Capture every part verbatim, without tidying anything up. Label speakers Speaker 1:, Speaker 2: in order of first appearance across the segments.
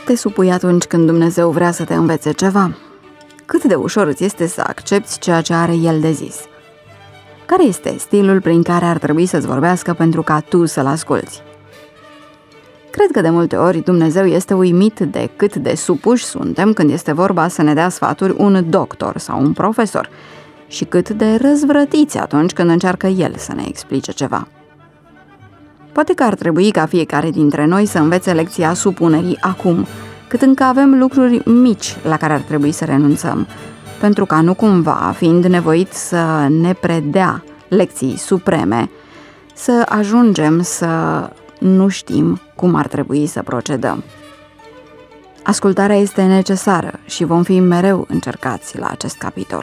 Speaker 1: te supui atunci când Dumnezeu vrea să te învețe ceva? Cât de ușor îți este să accepți ceea ce are El de zis? Care este stilul prin care ar trebui să-ți vorbească pentru ca tu să-L asculți? Cred că de multe ori Dumnezeu este uimit de cât de supuși suntem când este vorba să ne dea sfaturi un doctor sau un profesor și cât de răzvrătiți atunci când încearcă El să ne explice ceva. Poate că ar trebui ca fiecare dintre noi să învețe lecția supunerii acum, cât încă avem lucruri mici la care ar trebui să renunțăm, pentru ca nu cumva, fiind nevoit să ne predea lecții supreme, să ajungem să nu știm cum ar trebui să procedăm. Ascultarea este necesară și vom fi mereu încercați la acest capitol.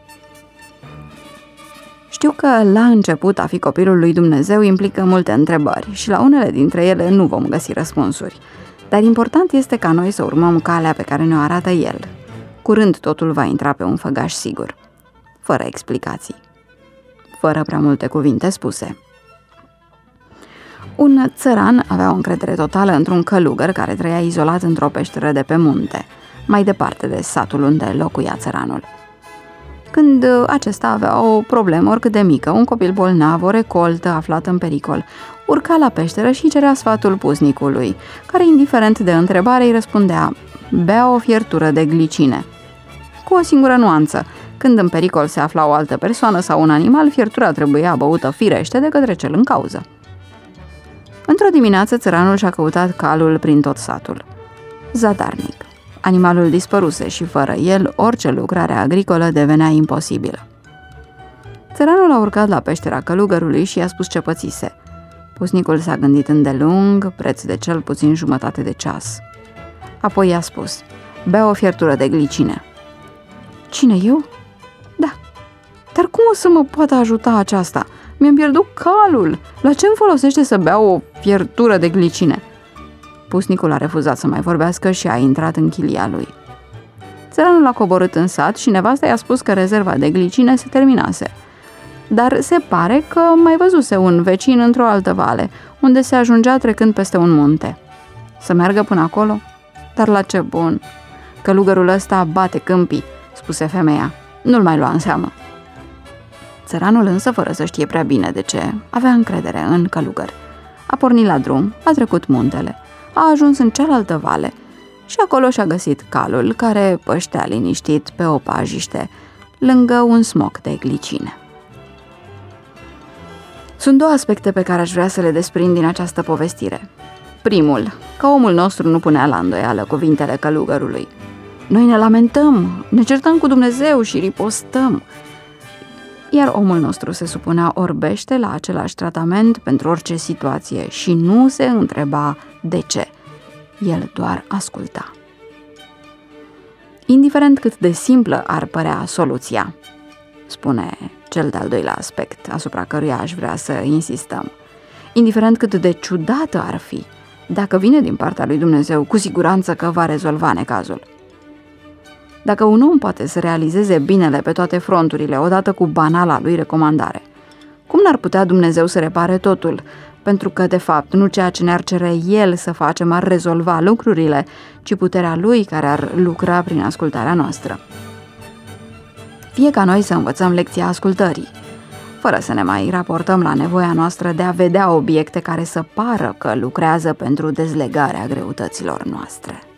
Speaker 1: Știu că la început a fi copilul lui Dumnezeu implică multe întrebări și la unele dintre ele nu vom găsi răspunsuri, dar important este ca noi să urmăm calea pe care ne-o arată El. Curând totul va intra pe un făgaș sigur, fără explicații, fără prea multe cuvinte spuse. Un țăran avea o încredere totală într-un călugăr care trăia izolat într-o peșteră de pe munte, mai departe de satul unde locuia țăranul. Când acesta avea o problemă oricât de mică, un copil bolnav, o recoltă aflată în pericol, urca la peșteră și cerea sfatul pusnicului, care, indiferent de întrebare, îi răspundea: bea o fiertură de glicine. Cu o singură nuanță: când în pericol se afla o altă persoană sau un animal, fiertura trebuia băută firește de către cel în cauză. Într-o dimineață, țăranul și-a căutat calul prin tot satul. Zadarnic. Animalul dispăruse și fără el orice lucrare agricolă devenea imposibilă. Țăranul a urcat la peștera călugărului și i-a spus ce pățise. Pusnicul s-a gândit îndelung, preț de cel puțin jumătate de ceas. Apoi i-a spus: bea o fiertură de glicine. Cine, eu? Da. Dar cum o să mă poată ajuta aceasta? Mi-am pierdut calul. La ce îmi folosește să beau o fiertură de glicine? Pusnicul a refuzat să mai vorbească și a intrat în chilia lui. Țăranul a coborât în sat și nevasta i-a spus că rezerva de glicine se terminase. Dar se pare că mai văzuse un vecin într-o altă vale, unde se ajungea trecând peste un munte. Să meargă până acolo? Dar la ce bun! Călugărul ăsta bate câmpii, spuse femeia. Nu-l mai lua în seamă. Țăranul însă, fără să știe prea bine de ce, avea încredere în călugăr. A pornit la drum, a trecut muntele, a ajuns în cealaltă vale și acolo și-a găsit calul, care păștea liniștit pe o pajiște, lângă un smoc de glicine. Sunt două aspecte pe care aș vrea să le desprind din această povestire. Primul, că omul nostru nu punea la îndoială cuvintele călugărului. Noi ne lamentăm, ne certăm cu Dumnezeu și ripostăm, iar omul nostru se supunea orbește la același tratament pentru orice situație și nu se întreba de ce. El doar asculta. Indiferent cât de simplă ar părea soluția, spune cel de-al doilea aspect asupra căruia aș vrea să insistăm, indiferent cât de ciudată ar fi, dacă vine din partea lui Dumnezeu, cu siguranță că va rezolva necazul. Dacă un om poate să realizeze binele pe toate fronturile odată cu banala lui recomandare, cum n-ar putea Dumnezeu să repare totul? Pentru că, de fapt, nu ceea ce ne-ar cere El să facem ar rezolva lucrurile, ci puterea Lui care ar lucra prin ascultarea noastră. Fie ca noi să învățăm lecția ascultării, fără să ne mai raportăm la nevoia noastră de a vedea obiecte care să pară că lucrează pentru dezlegarea greutăților noastre.